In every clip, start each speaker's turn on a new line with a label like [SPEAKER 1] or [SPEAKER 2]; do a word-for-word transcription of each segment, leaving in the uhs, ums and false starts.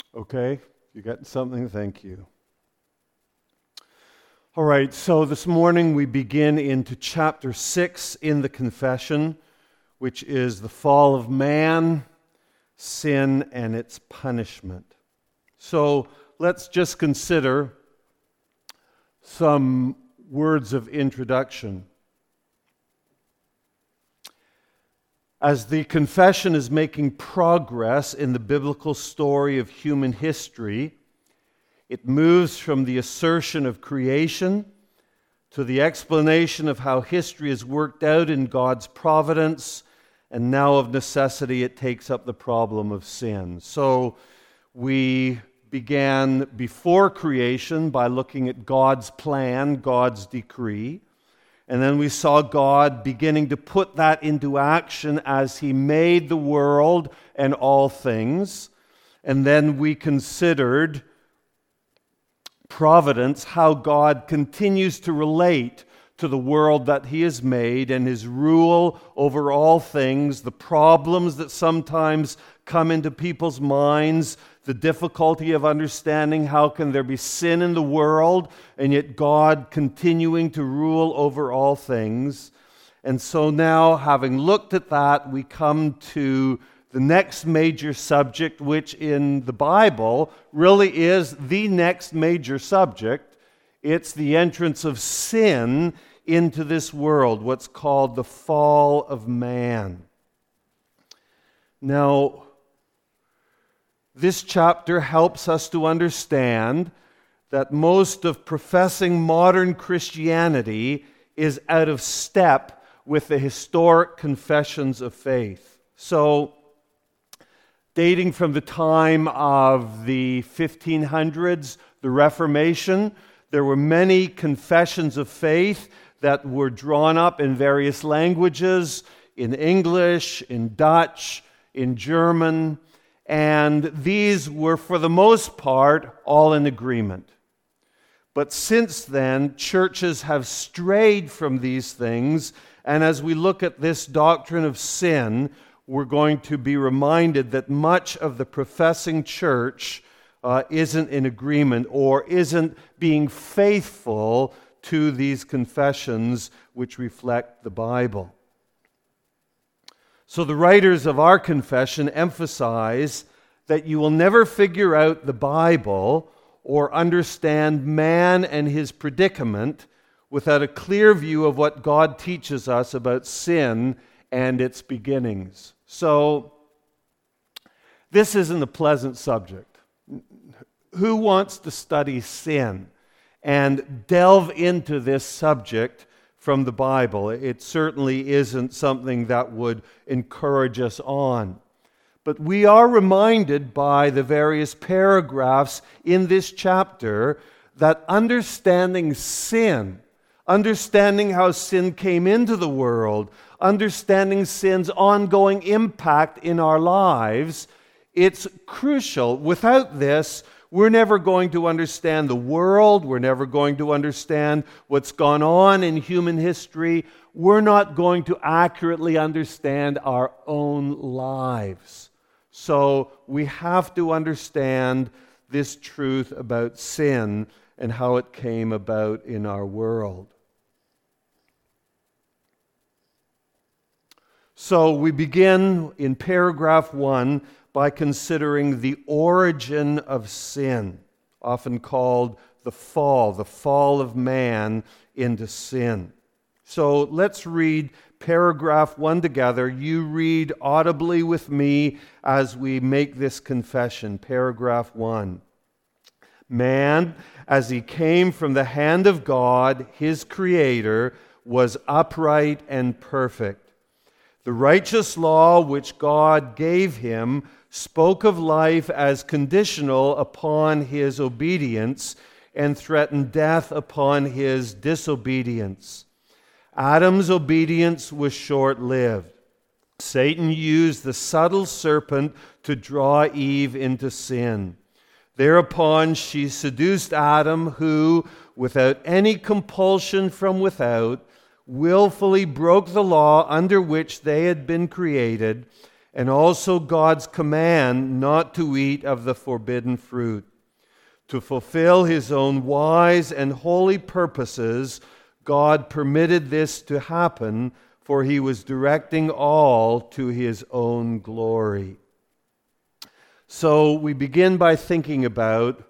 [SPEAKER 1] Okay, you got something? Thank you. All right, so this morning we begin into chapter six in the Confession, which is the fall of man, sin, and its punishment. So let's just consider some words of introduction. As the Confession is making progress in the biblical story of human history, it moves from the assertion of creation to the explanation of how history is worked out in God's providence, and now of necessity it takes up the problem of sin. So we began before creation by looking at God's plan, God's decree. And then we saw God beginning to put that into action as He made the world and all things. And then we considered providence, how God continues to relate to the world that He has made and His rule over all things, the problems that sometimes come into people's minds, the difficulty of understanding how can there be sin in the world and yet God continuing to rule over all things. And so now, having looked at that, we come to the next major subject, which in the Bible really is the next major subject. It's the entrance of sin into this world, what's called the fall of man. Now, this chapter helps us to understand that most of professing modern Christianity is out of step with the historic confessions of faith. So, dating from the time of the fifteen hundreds, the Reformation, there were many confessions of faith that were drawn up in various languages, in English, in Dutch, in German, and these were, for the most part, all in agreement. But since then, churches have strayed from these things, and as we look at this doctrine of sin, we're going to be reminded that much of the professing church uh, isn't in agreement or isn't being faithful to these confessions which reflect the Bible. So the writers of our confession emphasize that you will never figure out the Bible or understand man and his predicament without a clear view of what God teaches us about sin and its beginnings. So this isn't a pleasant subject. Who wants to study sin and delve into this subject from the Bible? It certainly isn't something that would encourage us on. But we are reminded by the various paragraphs in this chapter that understanding sin, understanding how sin came into the world, understanding sin's ongoing impact in our lives, it's crucial. Without this, we're never going to understand the world. We're never going to understand what's gone on in human history. We're not going to accurately understand our own lives. So we have to understand this truth about sin and how it came about in our world. So we begin in paragraph one by considering the origin of sin, often called the fall, the fall of man into sin. So let's read paragraph one together. You read audibly with me as we make this confession. Paragraph one. Man, as he came from the hand of God, his Creator, was upright and perfect. The righteous law which God gave him spoke of life as conditional upon his obedience and threatened death upon his disobedience. Adam's obedience was short-lived. Satan used the subtle serpent to draw Eve into sin. Thereupon she seduced Adam, who, without any compulsion from without, willfully broke the law under which they had been created, and also God's command not to eat of the forbidden fruit. To fulfill his own wise and holy purposes, God permitted this to happen, for he was directing all to his own glory. So we begin by thinking about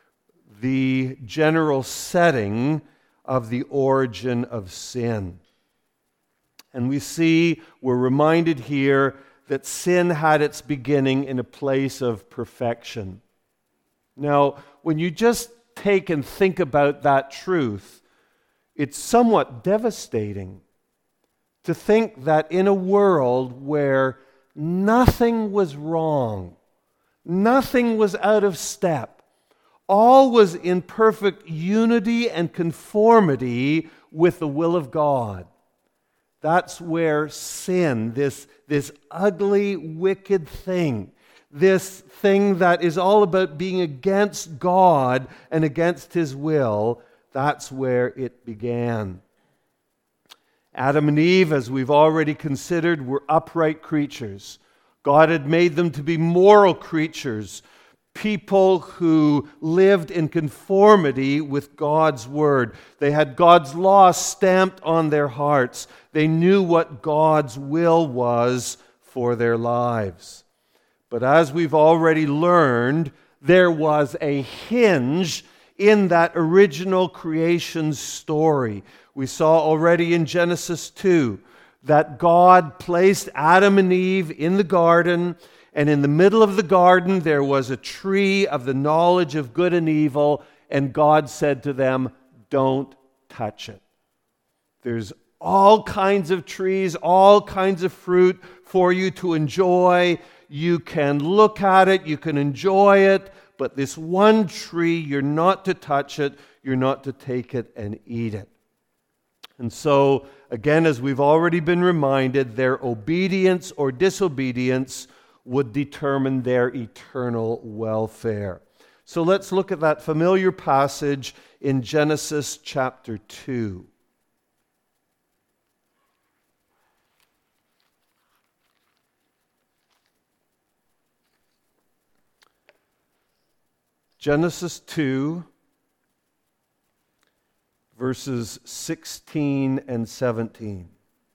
[SPEAKER 1] the general setting of the origin of sin. And we see, we're reminded here that sin had its beginning in a place of perfection. Now, when you just take and think about that truth, it's somewhat devastating to think that in a world where nothing was wrong, nothing was out of step, all was in perfect unity and conformity with the will of God. That's where sin, this, this ugly, wicked thing, this thing that is all about being against God and against his will, that's where it began. Adam and Eve, as we've already considered, were upright creatures. God had made them to be moral creatures, people who lived in conformity with God's word. They had God's law stamped on their hearts. They knew what God's will was for their lives. But as we've already learned, there was a hinge in that original creation story. We saw already in Genesis two that God placed Adam and Eve in the garden, and in the middle of the garden there was a tree of the knowledge of good and evil, and God said to them, "Don't touch it." There's all kinds of trees, all kinds of fruit for you to enjoy. You can look at it, you can enjoy it, but this one tree, you're not to touch it, you're not to take it and eat it. And so, again, as we've already been reminded, their obedience or disobedience would determine their eternal welfare. So let's look at that familiar passage in Genesis chapter two. Genesis two, verses sixteen and seventeen.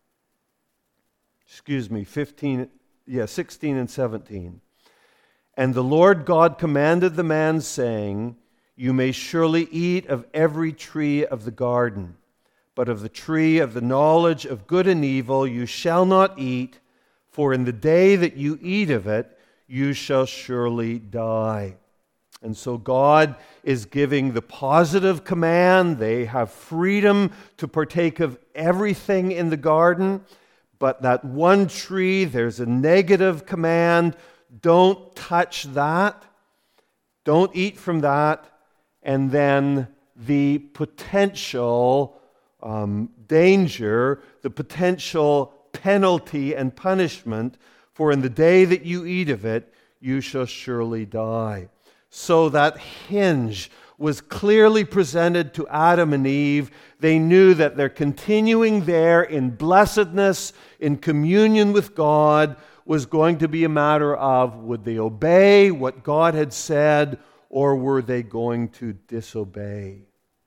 [SPEAKER 1] Excuse me, fifteen, yeah, sixteen and seventeen. And the Lord God commanded the man, saying, "You may surely eat of every tree of the garden, but of the tree of the knowledge of good and evil you shall not eat, for in the day that you eat of it, you shall surely die." And so God is giving the positive command. They have freedom to partake of everything in the garden. But that one tree, there's a negative command. Don't touch that. Don't eat from that. And then the potential um, danger, the potential penalty and punishment, for in the day that you eat of it, you shall surely die. So that hinge was clearly presented to Adam and Eve. They knew that their continuing there in blessedness, in communion with God, was going to be a matter of, would they obey what God had said, or were they going to disobey?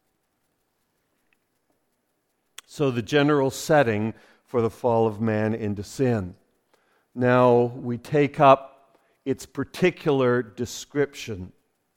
[SPEAKER 1] So the general setting for the fall of man into sin. Now we take up its particular description.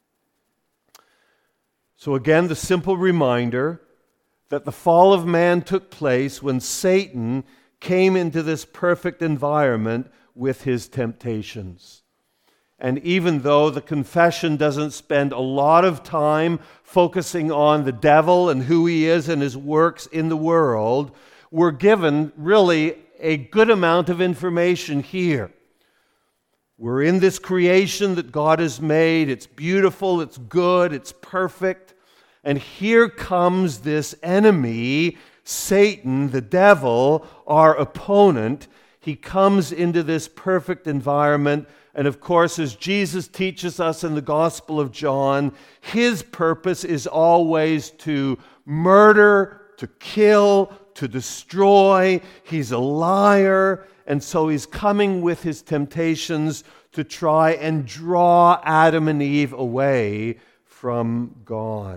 [SPEAKER 1] So again, the simple reminder that the fall of man took place when Satan came into this perfect environment with his temptations. And even though the confession doesn't spend a lot of time focusing on the devil and who he is and his works in the world, we're given really a good amount of information here. We're in this creation that God has made. It's beautiful, it's good, it's perfect. And here comes this enemy, Satan, the devil, our opponent. He comes into this perfect environment. And of course, as Jesus teaches us in the Gospel of John, his purpose is always to murder, to kill, to destroy. He's a liar. And so he's coming with his temptations to try and draw Adam and Eve away from God.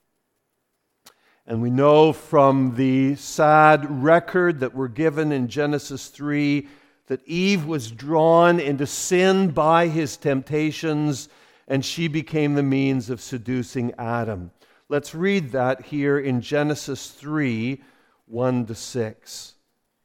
[SPEAKER 1] And we know from the sad record that we're given in Genesis three that Eve was drawn into sin by his temptations, and she became the means of seducing Adam. Let's read that here in Genesis three, one to six.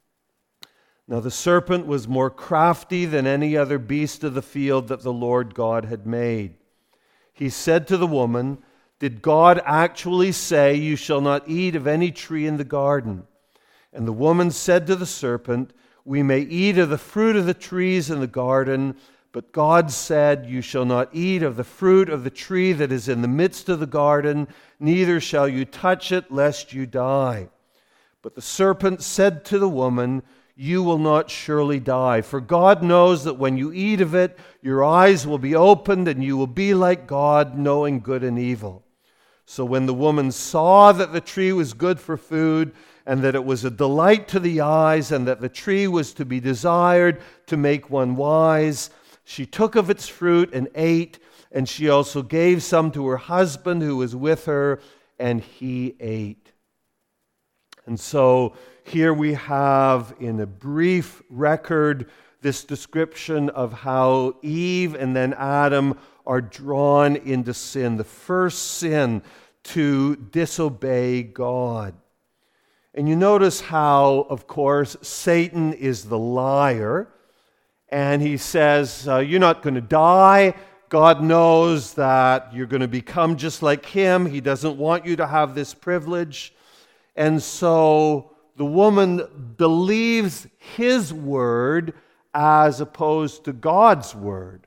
[SPEAKER 1] Now the serpent was more crafty than any other beast of the field that the Lord God had made. He said to the woman, "Did God actually say, 'You shall not eat of any tree in the garden'?" And the woman said to the serpent, "We may eat of the fruit of the trees in the garden, but God said, 'You shall not eat of the fruit of the tree that is in the midst of the garden, neither shall you touch it, lest you die.' But the serpent said to the woman, 'You will not surely die, for God knows that when you eat of it, your eyes will be opened, and you will be like God, knowing good and evil.' So when the woman saw that the tree was good for food, and that it was a delight to the eyes, and that the tree was to be desired to make one wise, she took of its fruit and ate, and she also gave some to her husband who was with her, and he ate." And so here we have, in a brief record, this description of how Eve and then Adam are drawn into sin, the first sin to disobey God. And you notice how, of course, Satan is the liar, and he says, uh, you're not going to die. God knows that you're going to become just like him. He doesn't want you to have this privilege. And so the woman believes his word as opposed to God's word.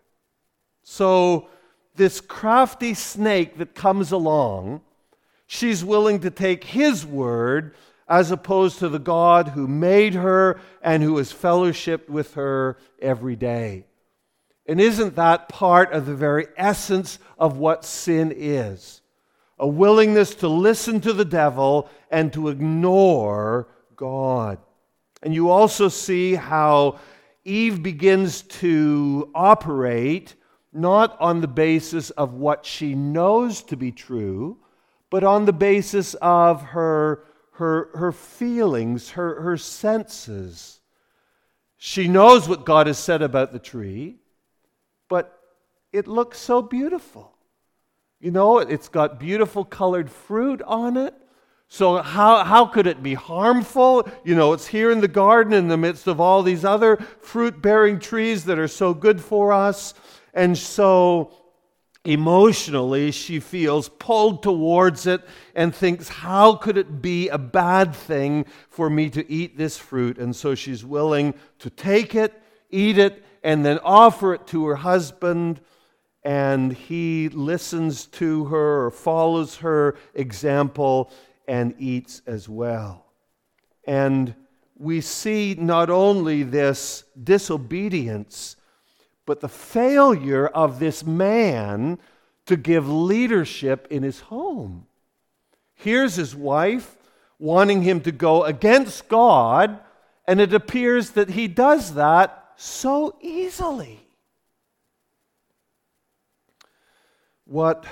[SPEAKER 1] So this crafty snake that comes along, she's willing to take his word as opposed to the God who made her and who has fellowshiped with her every day. And isn't that part of the very essence of what sin is? A willingness to listen to the devil and to ignore God. And you also see how Eve begins to operate not on the basis of what she knows to be true, but on the basis of her, her, her feelings, her, her senses. She knows what God has said about the tree, but it looks so beautiful. You know, it's got beautiful colored fruit on it. So how, how could it be harmful? You know, it's here in the garden in the midst of all these other fruit-bearing trees that are so good for us. And so emotionally, she feels pulled towards it and thinks, how could it be a bad thing for me to eat this fruit? And so she's willing to take it, eat it, and then offer it to her husband. And he listens to her or follows her example and eats as well. And we see not only this disobedience, but the failure of this man to give leadership in his home. Here's his wife wanting him to go against God, and it appears that he does that so easily. What,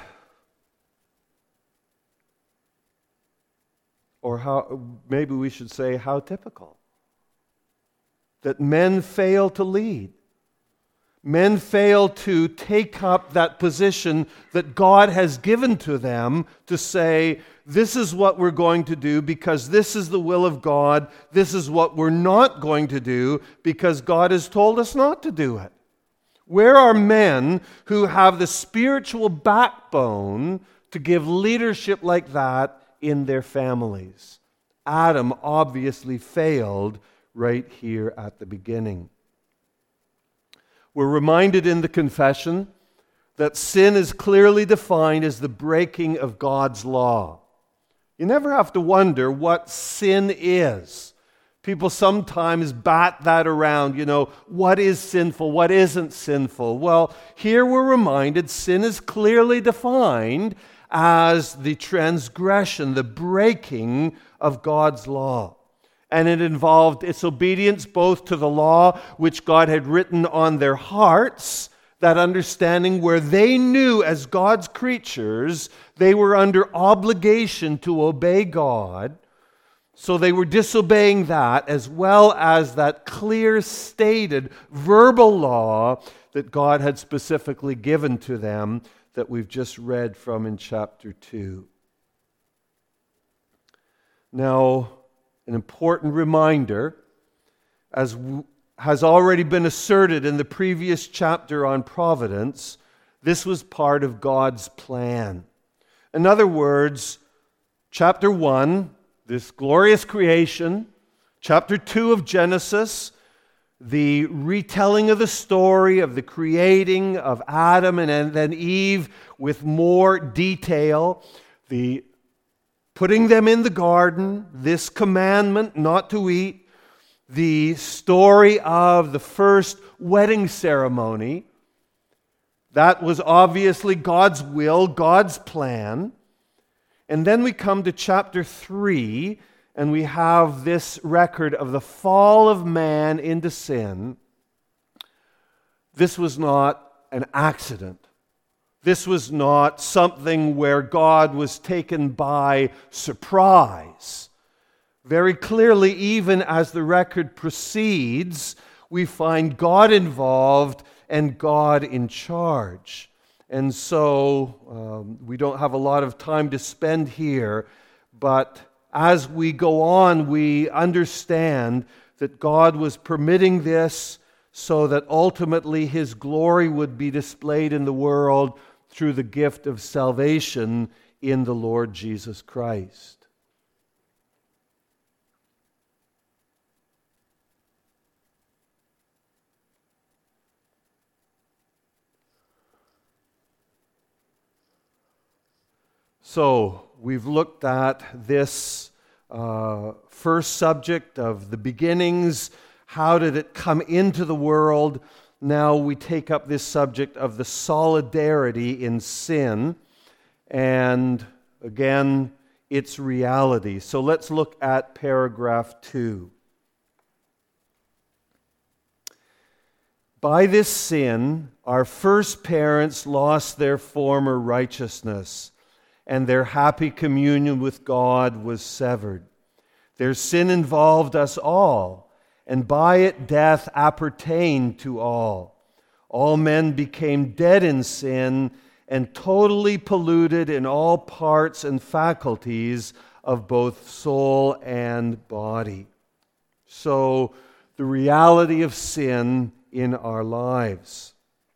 [SPEAKER 1] or how, maybe we should say how typical, that men fail to lead. Men fail to take up that position that God has given to them to say, this is what we're going to do because this is the will of God. This is what we're not going to do because God has told us not to do it. Where are men who have the spiritual backbone to give leadership like that in their families? Adam obviously failed right here at the beginning. We're reminded in the confession that sin is clearly defined as the breaking of God's law. You never have to wonder what sin is. People sometimes bat that around, you know, what is sinful, what isn't sinful? Well, here we're reminded sin is clearly defined as the transgression, the breaking of God's law. And it involved disobedience both to the law which God had written on their hearts, that understanding where they knew as God's creatures they were under obligation to obey God. So they were disobeying that, as well as that clear stated verbal law that God had specifically given to them that we've just read from in chapter two. Now, an important reminder, as w- has already been asserted in the previous chapter on providence, this was part of God's plan. In other words, chapter one, this glorious creation, chapter two of Genesis, the retelling of the story of the creating of Adam and then Eve with more detail, the putting them in the garden, this commandment not to eat, the story of the first wedding ceremony. That was obviously God's will, God's plan. And then we come to chapter three, and we have this record of the fall of man into sin. This was not an accident. This was not something where God was taken by surprise. Very clearly, even as the record proceeds, we find God involved and God in charge. And so um, we don't have a lot of time to spend here, but as we go on, we understand that God was permitting this so that ultimately His glory would be displayed in the world through the gift of salvation in the Lord Jesus Christ. So, we've looked at this uh, first subject of the beginnings. How did it come into the world? Now we take up this subject of the solidarity in sin, and again, its reality. So let's look at paragraph two. By this sin, our first parents lost their former righteousness, and their happy communion with God was severed. Their sin involved us all, and by it death appertained to all. All men became dead in sin and totally polluted in all parts and faculties of both soul and body. So, the reality of sin in our lives.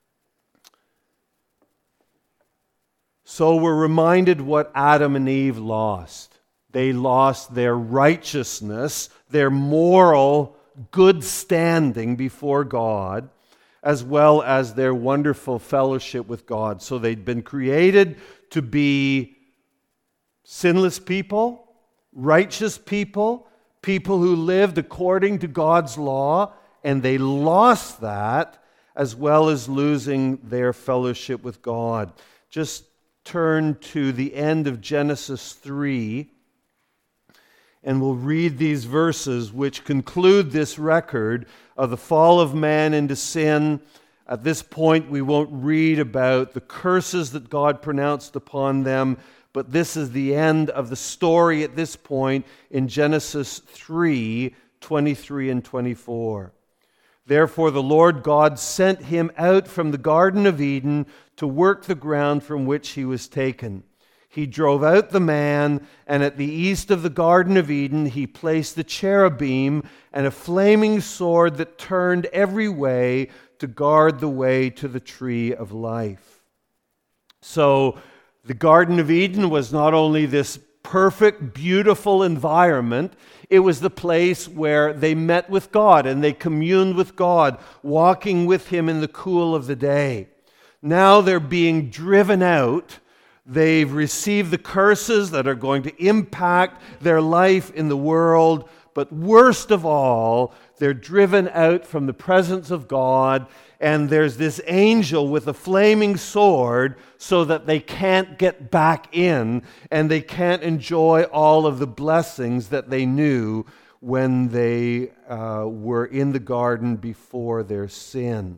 [SPEAKER 1] So we're reminded what Adam and Eve lost. They lost their righteousness, their moral good standing before God, as well as their wonderful fellowship with God. So they'd been created to be sinless people, righteous people, people who lived according to God's law, and they lost that, as well as losing their fellowship with God. Just turn to the end of Genesis three, and we'll read these verses which conclude this record of the fall of man into sin. At this point, we won't read about the curses that God pronounced upon them, but this is the end of the story at this point in Genesis three, twenty-three and twenty-four. Therefore the Lord God sent him out from the Garden of Eden to work the ground from which he was taken. He drove out the man, and at the east of the Garden of Eden he placed the cherubim and a flaming sword that turned every way to guard the way to the tree of life. So the Garden of Eden was not only this perfect, beautiful environment, it was the place where they met with God and they communed with God, walking with Him in the cool of the day. Now they're being driven out. They've received the curses that are going to impact their life in the world, but worst of all, they're driven out from the presence of God, and there's this angel with a flaming sword so that they can't get back in and they can't enjoy all of the blessings that they knew when they uh, were in the garden before their sin.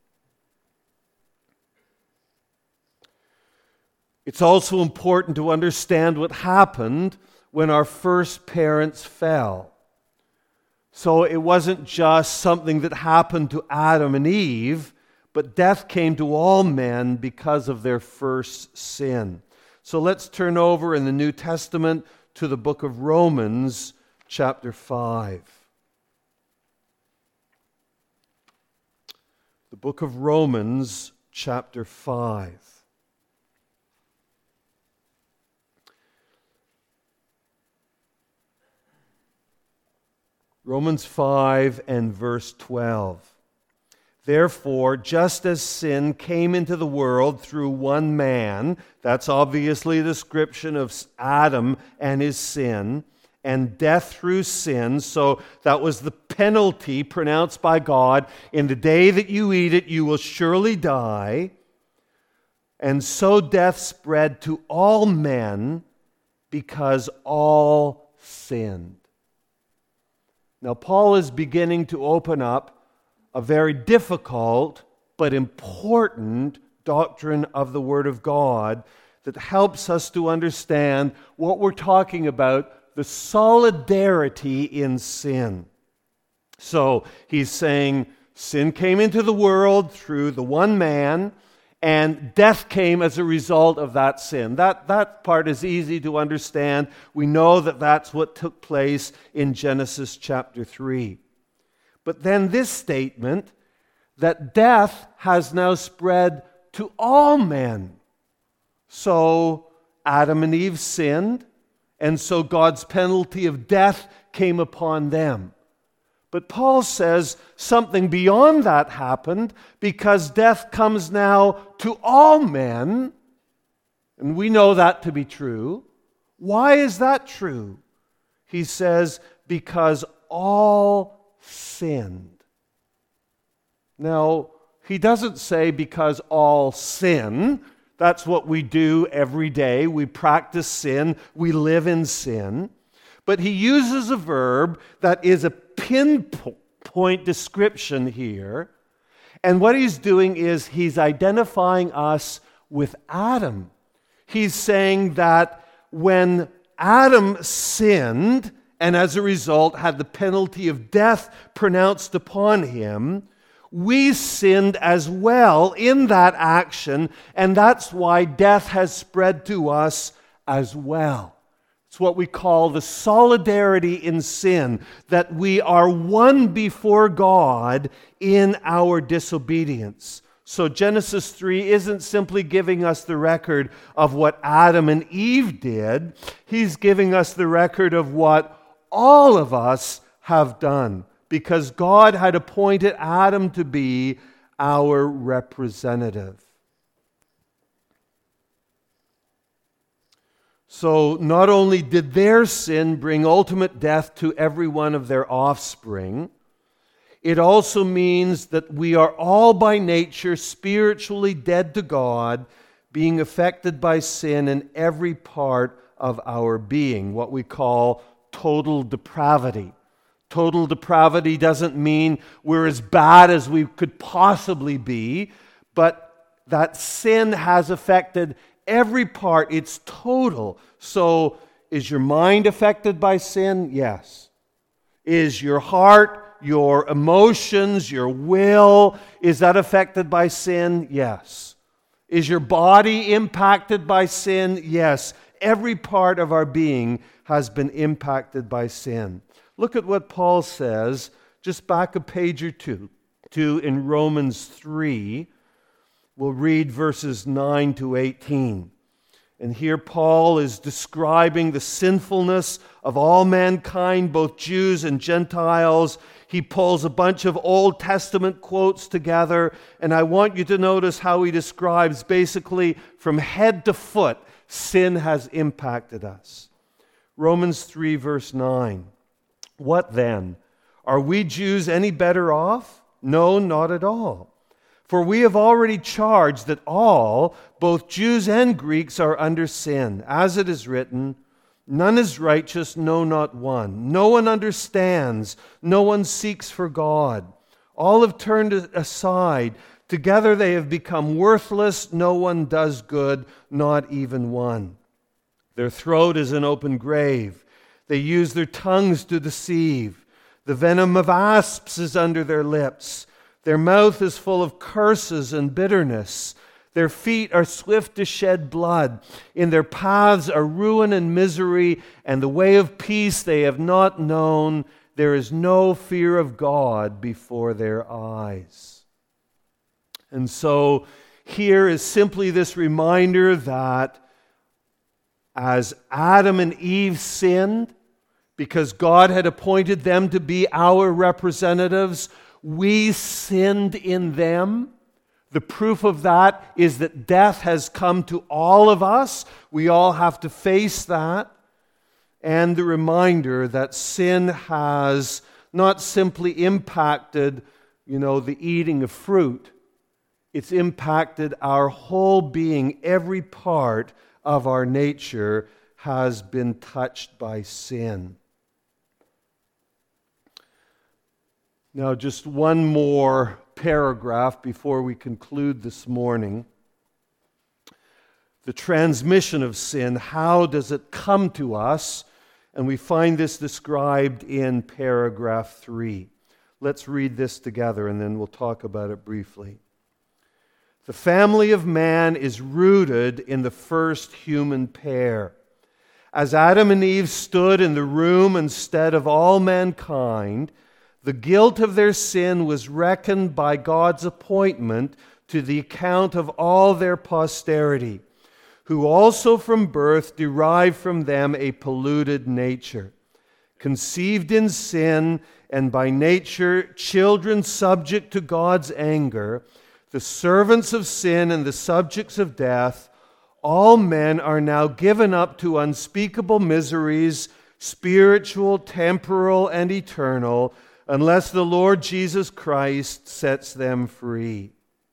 [SPEAKER 1] It's also important to understand what happened when our first parents fell. So it wasn't just something that happened to Adam and Eve, but death came to all men because of their first sin. So let's turn over in the New Testament to the book of Romans, chapter five. The book of Romans, chapter five. Romans five and verse twelve. Therefore, just as sin came into the world through one man, that's obviously a description of Adam and his sin, and death through sin, so that was the penalty pronounced by God. In the day that you eat it, you will surely die. And so death spread to all men because all sinned. Now, Paul is beginning to open up a very difficult but important doctrine of the Word of God that helps us to understand what we're talking about, the solidarity in sin. So he's saying sin came into the world through the one man, and death came as a result of that sin. That, that part is easy to understand. We know that that's what took place in Genesis chapter three. But then this statement, that death has now spread to all men. So Adam and Eve sinned, and so God's penalty of death came upon them. But Paul says something beyond that happened because death comes now to all men, and we know that to be true. Why is that true? He says, because all sinned. Now, he doesn't say because all sin. That's what we do every day. We practice sin. We live in sin. But he uses a verb that is a pinpoint description here. And what he's doing is he's identifying us with Adam. He's saying that when Adam sinned, and as a result had the penalty of death pronounced upon him, we sinned as well in that action, and that's why death has spread to us as well. It's what we call the solidarity in sin, that we are one before God in our disobedience. So Genesis three isn't simply giving us the record of what Adam and Eve did. He's giving us the record of what all of us have done, because God had appointed Adam to be our representative. So not only did their sin bring ultimate death to every one of their offspring, it also means that we are all by nature spiritually dead to God, being affected by sin in every part of our being, what we call total depravity. Total depravity doesn't mean we're as bad as we could possibly be, but that sin has affected every part. It's total. So, is your mind affected by sin? Yes. Is your heart, your emotions, your will, is that affected by sin? Yes. Is your body impacted by sin? Yes. Every part of our being has been impacted by sin. Look at what Paul says, just back a page or two, two in Romans three. We'll read verses nine to eighteen. And here Paul is describing the sinfulness of all mankind, both Jews and Gentiles. He pulls a bunch of Old Testament quotes together, and I want you to notice how he describes basically from head to foot, sin has impacted us. Romans three, verse nine. What then? Are we Jews any better off? No, not at all. For we have already charged that all, both Jews and Greeks, are under sin. As it is written, None is righteous, no, not one. No one understands. No one seeks for God. All have turned aside. Together they have become worthless. No one does good, not even one. Their throat is an open grave. They use their tongues to deceive. The venom of asps is under their lips. Their mouth is full of curses and bitterness. Their feet are swift to shed blood. In their paths are ruin and misery, and the way of peace they have not known. There is no fear of God before their eyes. And so here is simply this reminder that as Adam and Eve sinned, because God had appointed them to be our representatives, we sinned in them. The proof of that is that death has come to all of us. We all have to face that. And the reminder that sin has not simply impacted, you know, the eating of fruit. It's impacted our whole being. Every part of our nature has been touched by sin. Now, just one more paragraph before we conclude this morning. The transmission of sin, how does it come to us? And we find this described in paragraph three. Let's read this together and then we'll talk about it briefly. The family of man is rooted in the first human pair. As Adam and Eve stood in the room instead of all mankind, the guilt of their sin was reckoned by God's appointment to the account of all their posterity, who also from birth derived from them a polluted nature, conceived in sin, and by nature children subject to God's anger, the servants of sin and the subjects of death. All men are now given up to unspeakable miseries, spiritual, temporal, and eternal, unless the Lord Jesus Christ sets them free.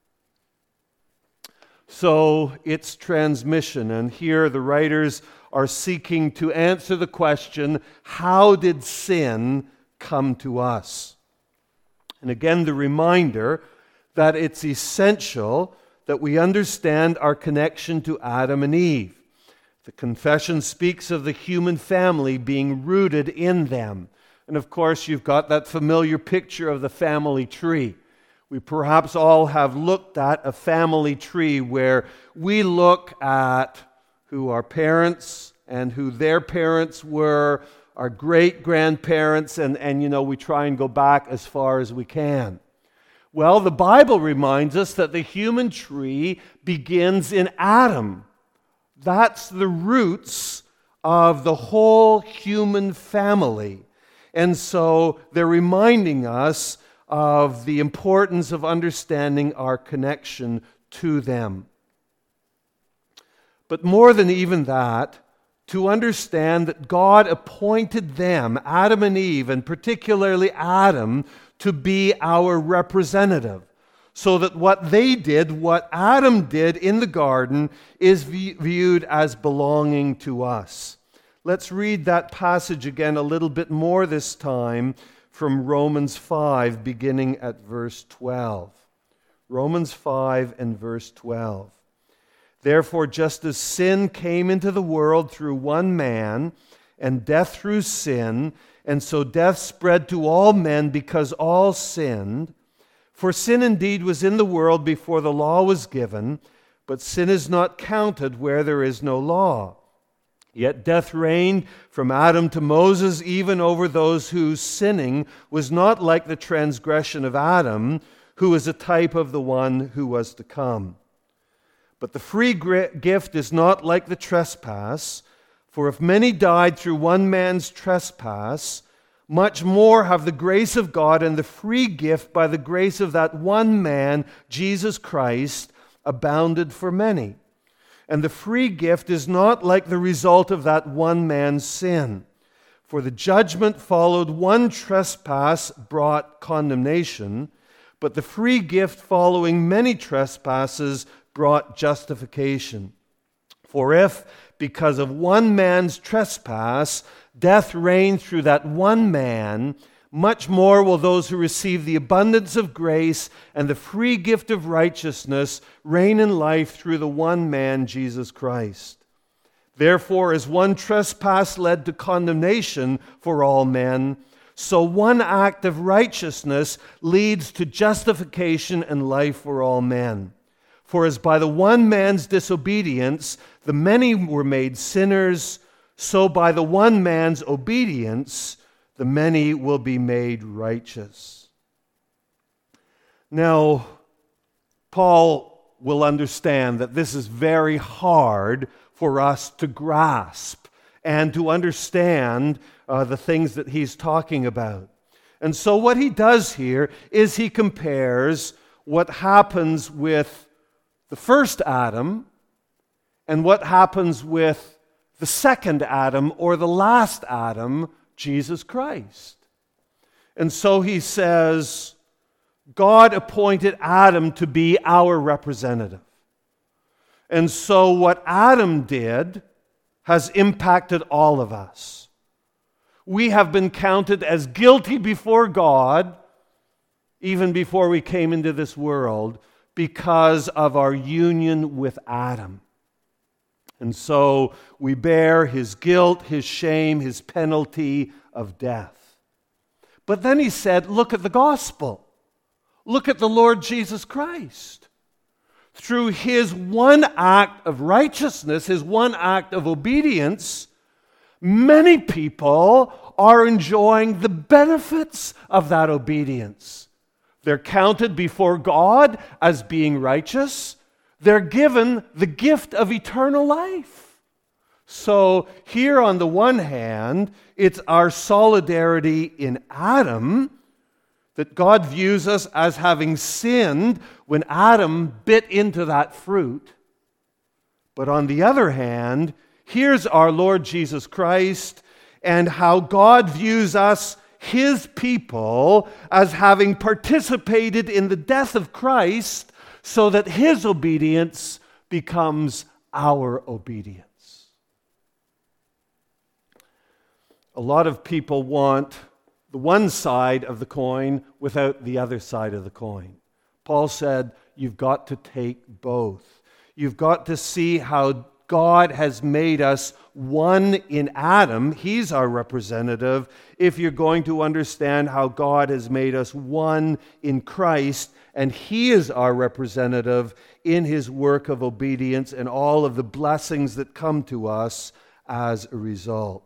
[SPEAKER 1] So it's transmission, and here the writers are seeking to answer the question, how did sin come to us? And again, the reminder that it's essential that we understand our connection to Adam and Eve. The confession speaks of the human family being rooted in them. And of course, you've got that familiar picture of the family tree. We perhaps all have looked at a family tree where we look at who our parents and who their parents were, our great-grandparents, and, and you know, we try and go back as far as we can. Well, the Bible reminds us that the human tree begins in Adam. That's the roots of the whole human family. And so they're reminding us of the importance of understanding our connection to them. But more than even that, to understand that God appointed them, Adam and Eve, and particularly Adam, to be our representative. So that what they did, what Adam did in the garden, is viewed as belonging to us. Let's read that passage again a little bit more this time from Romans five, beginning at verse twelve. Romans five and verse twelve. Therefore, just as sin came into the world through one man, and death through sin, and so death spread to all men because all sinned. For sin indeed was in the world before the law was given, but sin is not counted where there is no law. Yet death reigned from Adam to Moses, even over those whose sinning was not like the transgression of Adam, who is a type of the one who was to come. But the free gift is not like the trespass, for if many died through one man's trespass, much more have the grace of God and the free gift by the grace of that one man, Jesus Christ, abounded for many. And the free gift is not like the result of that one man's sin. For the judgment followed one trespass brought condemnation, but the free gift following many trespasses brought justification. For if, because of one man's trespass, death reigned through that one man, much more will those who receive the abundance of grace and the free gift of righteousness reign in life through the one man, Jesus Christ. Therefore, as one trespass led to condemnation for all men, so one act of righteousness leads to justification and life for all men. For as by the one man's disobedience the many were made sinners, so by the one man's obedience the many will be made righteous. Now, Paul will understand that this is very hard for us to grasp and to understand uh, the things that he's talking about. And so what he does here is he compares what happens with the first Adam and what happens with the second Adam, or the last Adam, Jesus Christ. And so he says, God appointed Adam to be our representative. And so what Adam did has impacted all of us. We have been counted as guilty before God, even before we came into this world, because of our union with Adam. And so we bear his guilt, his shame, his penalty of death. But then he said, look at the gospel. Look at the Lord Jesus Christ. Through his one act of righteousness, his one act of obedience, many people are enjoying the benefits of that obedience. They're counted before God as being righteous. They're given the gift of eternal life. So here on the one hand, it's our solidarity in Adam, that God views us as having sinned when Adam bit into that fruit. But on the other hand, here's our Lord Jesus Christ and how God views us, his people, as having participated in the death of Christ so that his obedience becomes our obedience. A lot of people want the one side of the coin without the other side of the coin. Paul said, you've got to take both. You've got to see how God has made us one in Adam. He's our representative. If you're going to understand how God has made us one in Christ, and he is our representative in his work of obedience and all of the blessings that come to us as a result.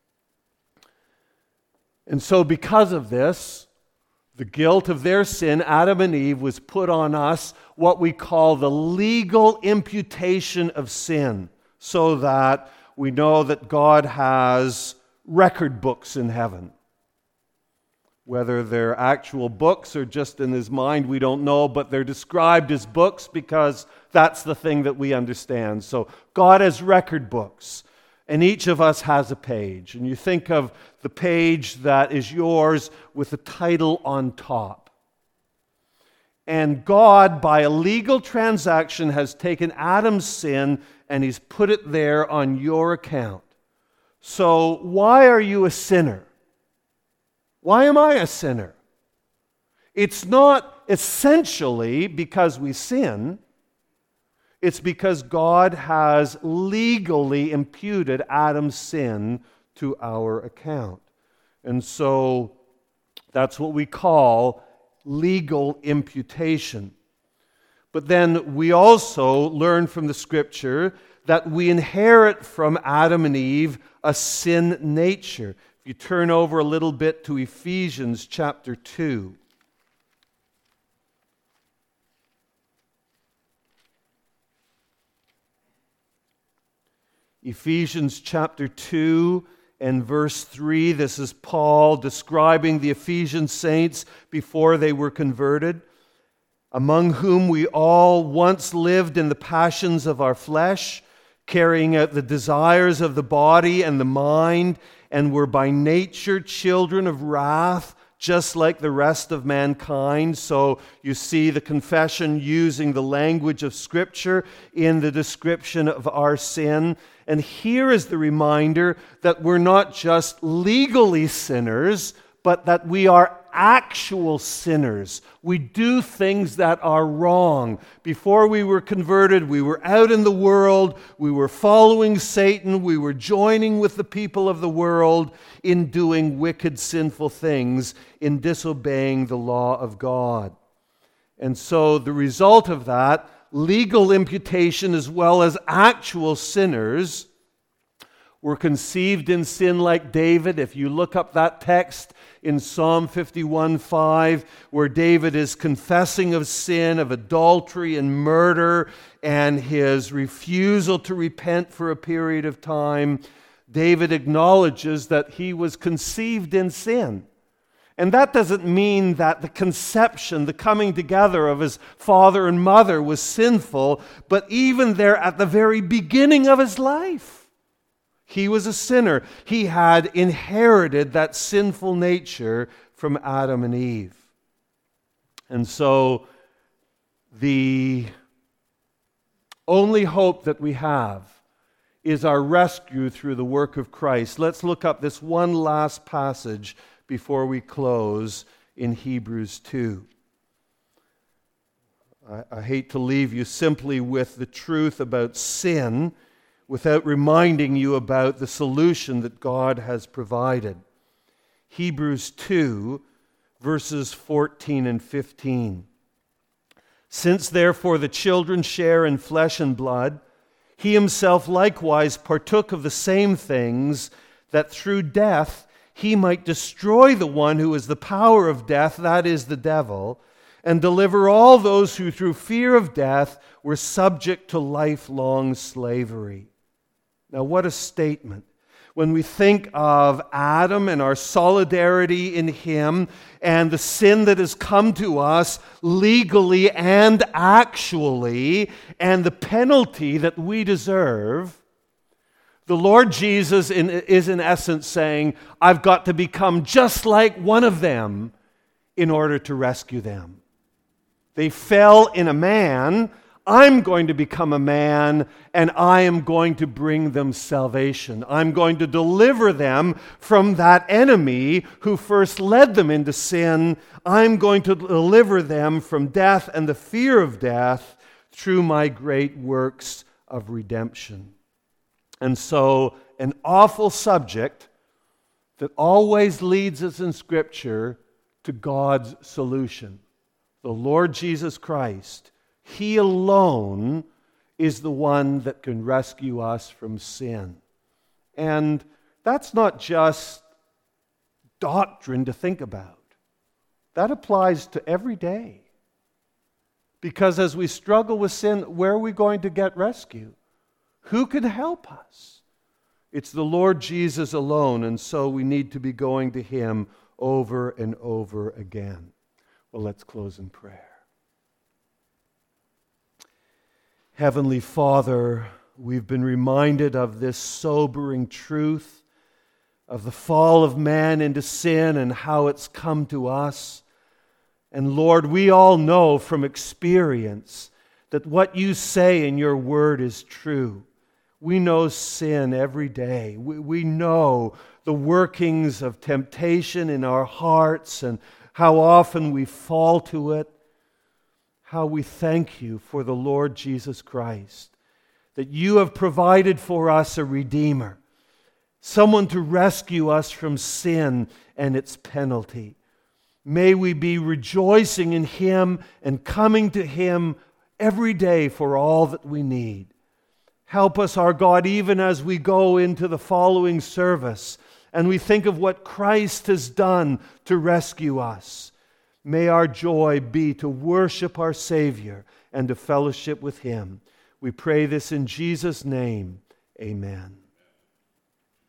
[SPEAKER 1] And so because of this, the guilt of their sin, Adam and Eve, was put on us, what we call the legal imputation of sin, so that we know that God has record books in heaven. Whether they're actual books or just in his mind, we don't know, but they're described as books because that's the thing that we understand. So God has record books. And each of us has a page. And you think of the page that is yours with the title on top. And God, by a legal transaction, has taken Adam's sin and he's put it there on your account. So why are you a sinner? Why am I a sinner? It's not essentially because we sin. It's because God has legally imputed Adam's sin to our account. And so that's what we call legal imputation. But then we also learn from the Scripture that we inherit from Adam and Eve a sin nature. If you turn over a little bit to Ephesians chapter two. Ephesians chapter two and verse three, this is Paul describing the Ephesian saints before they were converted, among whom we all once lived in the passions of our flesh, carrying out the desires of the body and the mind, and were by nature children of wrath, just like the rest of mankind. So you see the confession using the language of Scripture in the description of our sin. And here is the reminder that we're not just legally sinners, but that we are actual sinners. We do things that are wrong. Before we were converted, we were out in the world, we were following Satan, we were joining with the people of the world in doing wicked, sinful things, in disobeying the law of God. And so the result of that, legal imputation as well as actual sinners, were conceived in sin like David. If you look up that text in Psalm fifty-one five, where David is confessing of sin, of adultery and murder, and his refusal to repent for a period of time, David acknowledges that he was conceived in sin. And that doesn't mean that the conception, the coming together of his father and mother was sinful, but even there at the very beginning of his life, he was a sinner. He had inherited that sinful nature from Adam and Eve. And so the only hope that we have is our rescue through the work of Christ. Let's look up this one last passage before we close in Hebrews two. I, I hate to leave you simply with the truth about sin without reminding you about the solution that God has provided. Hebrews two, verses fourteen and fifteen. Since therefore the children share in flesh and blood, he himself likewise partook of the same things, that through death he might destroy the one who is the power of death, that is the devil, and deliver all those who through fear of death were subject to lifelong slavery. Now, what a statement. When we think of Adam and our solidarity in him and the sin that has come to us legally and actually, and the penalty that we deserve, the Lord Jesus in, is in essence saying, I've got to become just like one of them in order to rescue them. They fell in a man. I'm going to become a man, and I am going to bring them salvation. I'm going to deliver them from that enemy who first led them into sin. I'm going to deliver them from death and the fear of death through my great works of redemption. And so, an awful subject that always leads us in Scripture to God's solution. The Lord Jesus Christ. He alone is the one that can rescue us from sin. And that's not just doctrine to think about. That applies to every day. Because as we struggle with sin, where are we going to get rescue? Who can help us? It's the Lord Jesus alone, and so we need to be going to Him over and over again. Well, let's close in prayer. Heavenly Father, we've been reminded of this sobering truth of the fall of man into sin and how it's come to us. And Lord, we all know from experience that what you say in your word is true. We know sin every day. We, we know the workings of temptation in our hearts and how often we fall to it. How we thank you for the Lord Jesus Christ, that you have provided for us a Redeemer, someone to rescue us from sin and its penalty. May we be rejoicing in Him and coming to Him every day for all that we need. Help us, our God, even as we go into the following service and we think of what Christ has done to rescue us. May our joy be to worship our Savior and to fellowship with Him. We pray this in Jesus' name. Amen.